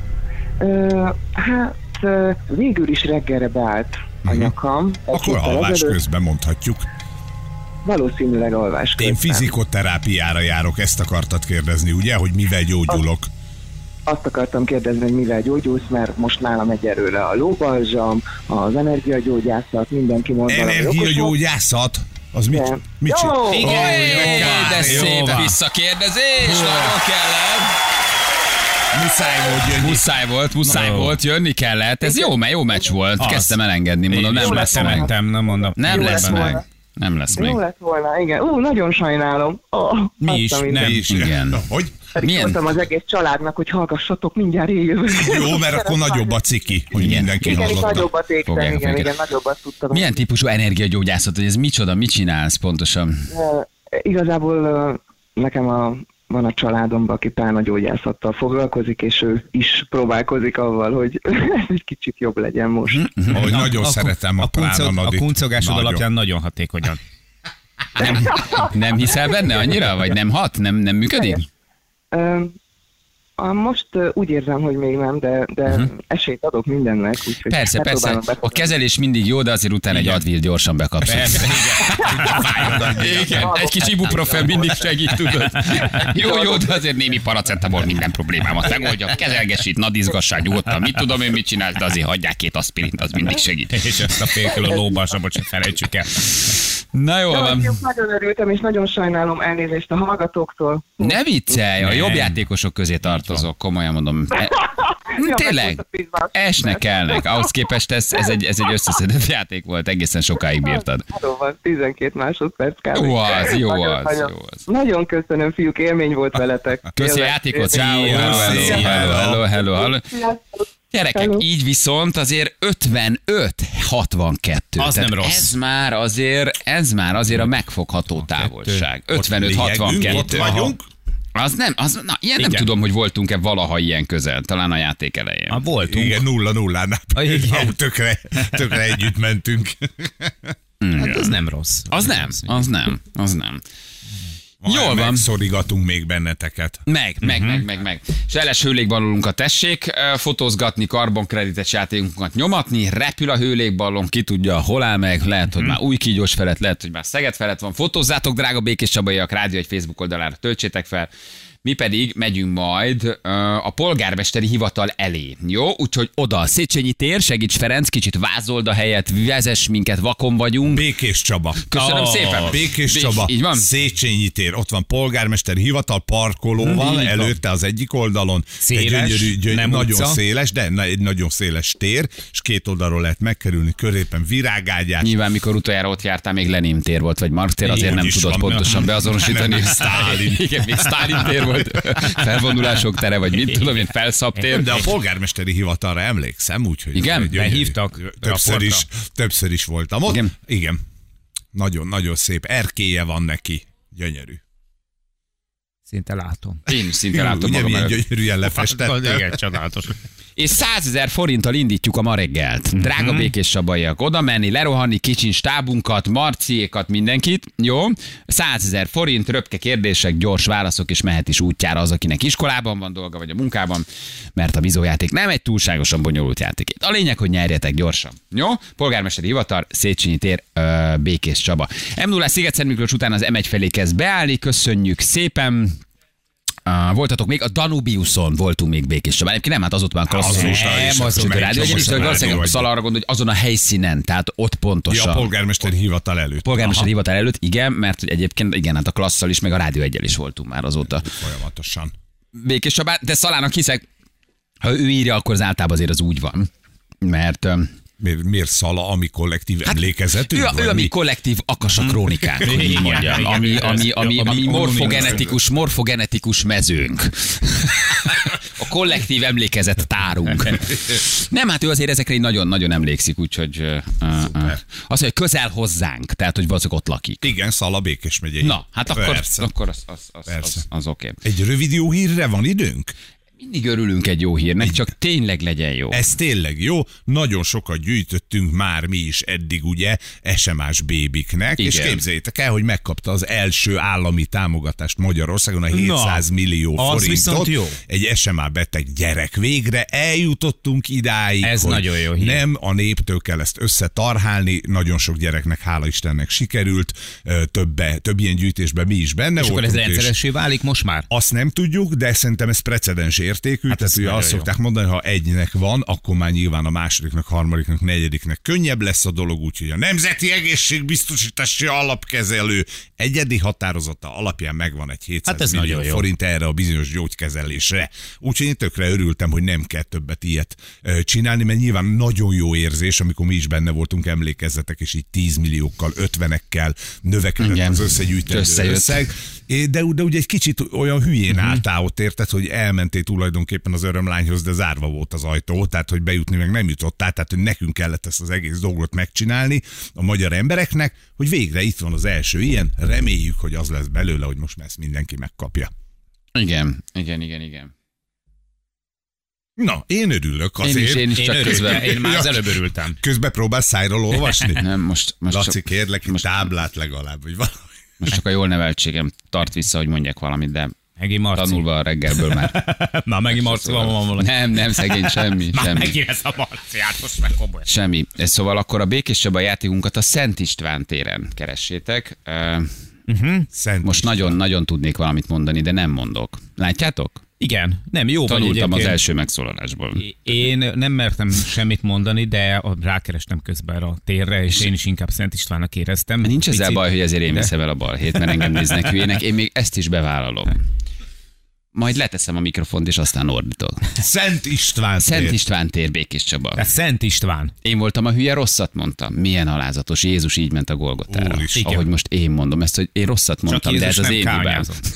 Ö, hát ö, végül is reggelre beállt a nyakam. Egy Akkor héttel alvás ezelőtt. közben mondhatjuk. Valószínűleg alvás közben. Én fizikoterápiára járok, ezt akartad kérdezni, ugye, hogy mivel gyógyulok? Azt akartam kérdezni, hogy mivel gyógyulsz, mert most nálam egyelőre a lóbalzsam, az energiagyógyászat, mindenki mond valami okosat. Energiagyógyászat? Az mit? Igen. Mit Jó! csinál? Igen, Ó, de jó szép van. visszakérdezés, nagyon kellett. Muszáj volt jönni. Muszáj volt, muszáj Jó. volt, jönni kellett. Ez jó, mert jó meccs volt. Az. Kezdtem elengedni, mondom, nem Jó lesz lett volna. meg. Szerintem, nem mondom. Nem Jó lesz lett meg. volna. Nem lesz még. Jó lett volna, igen. Ú, nagyon sajnálom. Oh, Mi azt is, a mindent. nem. Mi is. Igen. Hogy? Pedig Milyen- mondtam az egész családnak, hogy hallgassatok, mindjárt én jövök. Jó, mert akkor nagyobb a ciki, hogy Igen. mindenki Igen, itt hallotta. nagyobbat égtem, Fogják, igen, fogják. igen, nagyobbat tudtam. Milyen típusú energiagyógyászat, hogy ez micsoda, mit csinálsz pontosan? Uh, igazából uh, nekem a, van a családomban, aki pálmagyógyászattal foglalkozik, és ő is próbálkozik avval, hogy ez egy kicsit jobb legyen most. Ahogy nagyon szeretem a, a, kuncog, a plánanadit. kuncogásod Nagyon. alapján nagyon hatékonyan. Nem, nem hiszel benne annyira? Vagy nem hat? Nem, nem működik? Uh, a, most uh, úgy érzem, hogy még nem, de, de uh-huh. esélyt adok mindennek. Úgyhogy Persze, persze. megpróbálom A befogadni. kezelés mindig jó, de azért utána egy Advil gyorsan bekapsz. Persze, igen. Igen, egy kis ibuprofen mindig segít, tudod. Jó, jó, de azért némi paracetamol minden problémámat megoldja. Kezelgessít, nadizgassál nyugodtan. Mit tudom én, mit csinálsz, de azért hagyják két aspirint, az mindig segít. És ezt a fél kiló lóbalzsamot sem felejtsük el. Na jó Jó, van. jó, nagyon örültem, és nagyon sajnálom elnézést a hallgatóktól. Ne viccelj, a Nem. jobb játékosok közé tartozok, komolyan mondom. E- Ja, Tényleg, megvolt a tíz másodperc. esnek elnek. Ahhoz képest ez, ez, egy, ez egy összeszedett játék volt, egészen sokáig bírtad. Jó van, tizenkét másodperc kb. Jó az, jó Nagyon, az, nagyon, jó az. Nagyon köszönöm, fiúk, élmény volt veletek. Köszi a Tényleg, játékot, élmény. hello, hello, hello, hello, hello, hello, hello. Sziasztok. Gyerekek, Hello. így viszont azért ötvenöt hatvankettő. Az Tehát nem rossz. Ez már azért, ez már azért a megfogható távolság. ötvenöt Ott hatvankettő. vagyunk. Az nem, az, na, ilyen nem Igen. tudom, hogy voltunk-e valaha ilyen közel, talán a játék elején. Ha voltunk. Igen, nulla nullánál. Ah, igen. Ah, tökre, tökre együtt mentünk. Hát az nem rossz. Az nem, az nem, az nem. Majd Jól van. Megszorígatunk még benneteket. Meg, meg, meg, meg, meg. Seles hőlégballonunkat tessék ö, fotózgatni, karbonkredites játékunkat nyomatni, repül a hőlégballon, ki tudja, hol áll meg, lehet, hogy már új kígyós felett, lehet, hogy már Szeged felett van. Fotózzátok, drága Békés Csabaiak, rádió egy Facebook oldalára töltsétek fel. Mi pedig megyünk majd ö, a polgármesteri hivatal elé. Jó? Úgyhogy oda a Széchenyi tér, segíts Ferenc, kicsit vázold a helyet, vezess minket, vakon vagyunk. Békés Csaba. Köszönöm Oh, szépen. Békés Bék- Csaba, Így van. Széchenyi tér, ott van polgármesteri hivatal, parkoló van, így van. előtte az egyik oldalon. Széles, egy gyönyörű, gyönyörű, nem nagyon utca. széles, de na- egy nagyon széles tér, és két oldalról lehet megkerülni, körében virágágyás. Nyilván, mikor utoljára ott jártál, még Lenin tér volt, vagy Mark tér, azért Így nem is tudod van. pontosan beazonosítani. Nem, Sztálin. Igen, még Sztálin tér volt, felvonulások tere, vagy mit tudom én, felszab tér. De a polgármesteri hivatalra emlékszem, úgyhogy Igen? gyönyörű. Behívtak többször raportra. is, többször is voltam ott. Igen? Igen. Nagyon, nagyon szép. Erkélye van neki. Gyönyörű. Szinte látom. Én is szinte látom Ugye magam milyen előtt. gyönyörűen lefestette? Igen, csodálatos. És százezer forinttal indítjuk a ma reggelt. Drága Békés Csabaiak, oda menni, lerohanni kicsin stábunkat, Marciékat, mindenkit, jó? százezer forint, röpke kérdések, gyors válaszok, és mehet is útjára az, akinek iskolában van dolga, vagy a munkában, mert a bizójáték nem egy túlságosan bonyolult játék. A lényeg, hogy nyerjetek gyorsan. Jó? Polgármesteri hivatal, Széchenyi tér, ö, Békés Csaba. em nulla Sziget-Szent Miklós után az em egy felé kezd beállni, köszönjük szépen. Uh, voltatok még, a Danubiuson voltunk még Békés Csabán. Egyébként nem, hát azóta már klasszikus. Azóta is, Nem, meg rádió. csak most a Valószínűleg rádió a vagy. Szala arra gondol, hogy azon a helyszínen, tehát ott pontosan. Ja, a polgármester hivatal előtt. Polgármester hivatal előtt, igen, mert hogy egyébként igen, hát a klasszal is, meg a Rádió egyel is voltunk már azóta. Folyamatosan. Békés Csabán, de Szalának hiszek, ha ő írja, akkor az általában azért az úgy van. Mert öm, Miért, miért Szala, ami kollektív emlékezetünk? ő, a- ő a mi kollektív akasa krónikák, hogy így Igen, mondjam, igen, ami, igen, ami, ami, ami- ami ami- morfogenetikus, morfogenetikus mezőnk. A kollektív emlékezet tárunk. Nem, hát ő azért ezekre így nagyon-nagyon emlékszik, úgyhogy uh, uh, azt mondja, közel hozzánk, tehát hogy valószínűleg ott lakik. Igen, Szala Békés megyei. Na, hát akkor, Persze. akkor az, az, az, Persze. az, az oké. Egy rövid jó hírre van időnk? Mindig örülünk egy jó hírnek, csak tényleg legyen jó. Ez tényleg jó. Nagyon sokat gyűjtöttünk már mi is eddig, ugye, es em es bébiknek, Igen. és képzeljétek el, hogy megkapta az első állami támogatást Magyarországon, a hétszáz millió az forintot. viszont jó. Egy es em á beteg gyerek. Végre eljutottunk idáig, Ez hogy nagyon jó hír. nem a néptől kell ezt összetarhálni. Nagyon sok gyereknek, hála Istennek sikerült. Ö, Többe, több ilyen gyűjtésben mi is benne És akkor voltunk. ez és rendszeressé válik most már? azt nem tudjuk, de szerintem ez precedens értékű. Hát Tehát ez ugye nagyon azt jó. szokták mondani, ha egynek van, akkor már nyilván a másodiknak, harmadiknak, negyediknek könnyebb lesz a dolog, úgyhogy a Nemzeti Egészségbiztosítási Alapkezelő egyedi határozata alapján megvan egy hétszáz Hát ez millió nagyon jó. forint erre a bizonyos gyógykezelésre. Úgyhogy én tökre örültem, hogy nem kell többet ilyet ö, csinálni, mert nyilván nagyon jó érzés, amikor mi is benne voltunk, emlékezzetek, és így tíz milliókkal, ötvenekkel növekedett Igen. az összegyűjtendő Összejött. összeg. É, De, de ugye egy kicsit olyan hülyén Mhm. álltál ott, érted, hogy elmentél tulajdonképpen az örömlányhoz, de zárva volt az ajtó, tehát hogy bejutni meg nem jutottál, tehát hogy nekünk kellett ezt az egész dolgot megcsinálni a magyar embereknek, hogy végre itt van az első ilyen, reméljük, hogy az lesz belőle, hogy most már ezt mindenki megkapja. Igen, igen, igen, igen. Na, én örülök Én azért. is, én is Én, csak örültem, közben. én már az előbb örültem. Közben próbálsz szájról olvasni? Nem, most, most, Laci, csak, kérlek, egy most- táblát legalább, vagy valami. most csak a jól neveltségem tart vissza, hogy mondjak valamit, de Megint Marci. tanulva a reggelből már. Már megint Marci van, van valami. Nem, nem, szegény, semmi, Már semmi. megint ez a Marci, hát most meg komoly. Semmi. Szóval akkor a Békés Csaba játékunkat a Szent István téren keressétek. Ö, Szent Most nagyon-nagyon tudnék valamit mondani, de nem mondok. Látjátok? Igen, nem, jó vagy Tanultam az egyébként. első megszólalásból. Én nem mertem semmit mondani, de a- rákerestem közben erre a térre, és én is inkább Szent Istvánnak éreztem. Nincs ezzel Picit. baj, hogy ezért én De- viszem el a balhét, mert engem néznek hülyének. Én még ezt is bevállalom. Majd leteszem a mikrofont, és aztán ordítok. Szent István. Szent tér. István tér, Békés Csaba. Tehát Szent István. Én voltam a hülye, rosszat mondtam. Milyen alázatos. Jézus így ment a Golgotára. Úristen. Ahogy most én mondom ezt, hogy én rosszat mondtam, de ez Jézus az nem én hibám. kányázott.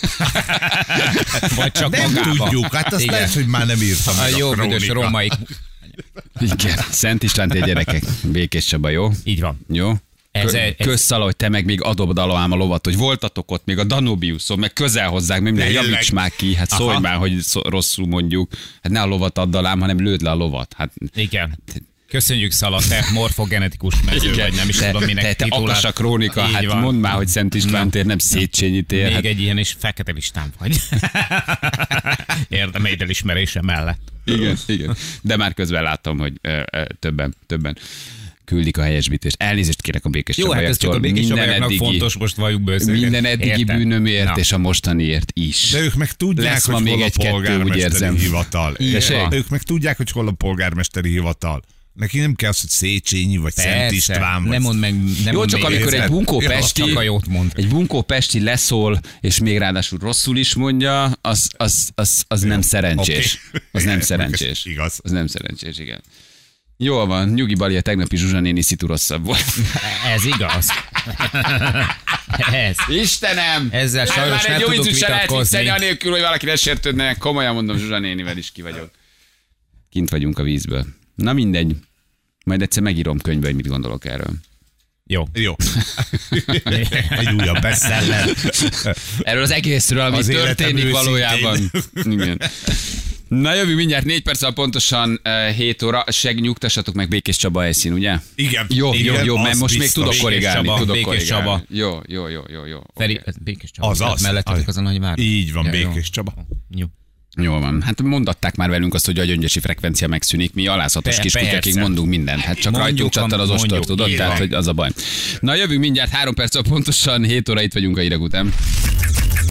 Vagy csak Nem magába. tudjuk, hát azt Igen. lehet, hogy már nem írtam A meg a jó büdös krónika. római. Igen. Szent István tér, gyerekek. Békés Csaba, jó? Így van. Jó? Ez Kö- egy- ez- Közszala, hogy te meg még adobd alám a lovat, hogy voltatok ott még a Danubiuson, meg közel hozzánk, még minden Tényleg? javíts már ki, hát szólj Aha. már, hogy szó- rosszul mondjuk. Hát ne a lovat add alám, hanem lőd le a lovat. Hát Igen. Köszönjük, Szala, te morfogenetikus mező vagy, nem is te, tudom, minek te, te titulál. akasa krónika, Így hát van. mondd már, hogy Szent István tér, nem Széchenyi tér. Még Hát, egy ilyen is fekete listán vagy. Érdemeid elismerése mellett. igen, igen. De már közben láttam, hogy ö, ö, többen, többen küldik a helyesbítést. Elnézést kérek a Békés Jó, hát ez csak a Csabajaktól. Békés Minden Csabajaknak eddigi- fontos, most valljuk be össze. Minden eddigi Érted? bűnömért Na. és a mostaniért is. De ők meg tudják, Lesz ma hogy még hol a egy-kettő, úgy polgármesteri érzem. hivatal. Tessék? Igen. Ők meg tudják, hogy hol a polgármesteri hivatal. Neki nem kell az, hogy Széchenyi, vagy Szent Persze, István, vagy... nem mondd meg, nem Jó, mondd csak még amikor egyszer. egy bunkó Ja, pesti, csak a jót mond. egy bunkó pesti leszól, és még ráadásul rosszul is mondja, az, az, az, az nem szerencsés. Oké. Az nem szerencsés. Igaz. Az nem szerencsés, igen. Jól van, nyugi Bali, a tegnapi Zsuzsa néni szitu rosszabb volt. Ez igaz. Ez. Istenem! Ezzel sajnos már nem egy jó tudunk ízűt se lehet vitatkozni. viccelni, anélkül, hogy valaki ne sértődne. Komolyan mondom, Zsuzsa nénivel is ki vagyok. Kint vagyunk a vízből. Na mindegy. Majd egyszer megírom könyvbe, hogy mit gondolok erről. Jó. Jó. Egy újabb bestseller. Erről az egészről, ami Az életem történik őszintén. valójában. Igen. Na jövő mindjárt négy perccel pontosan uh, hét óra. Seg, nyugtassatok meg Békés Csaba helyszín, ugye? Igen. Jó, igen, jó, jó, mert az most még biztos. tudok korrigálni. Csaba, tudok Békés korrigálni. Csaba. Jó, jó, jó, jó, jó. Feri, Okay. ez Békés Csaba. Az az. Mellettetek az a nagy vár. Így van, Ja, jó. Békés Csaba. Jó. Jól van. Hát mondatták már velünk azt, hogy a gyöngyösi frekvencia megszűnik. Mi alázhatos Pe- kiskutyakig persze. mondunk mindent. Hát csak Mondjuk, rajtunk csattan az ostor, mondjuk, tudod? így Tehát, van. hogy az a baj. Na jövünk mindjárt három perccel pontosan, hét óra itt vagyunk a hírek után.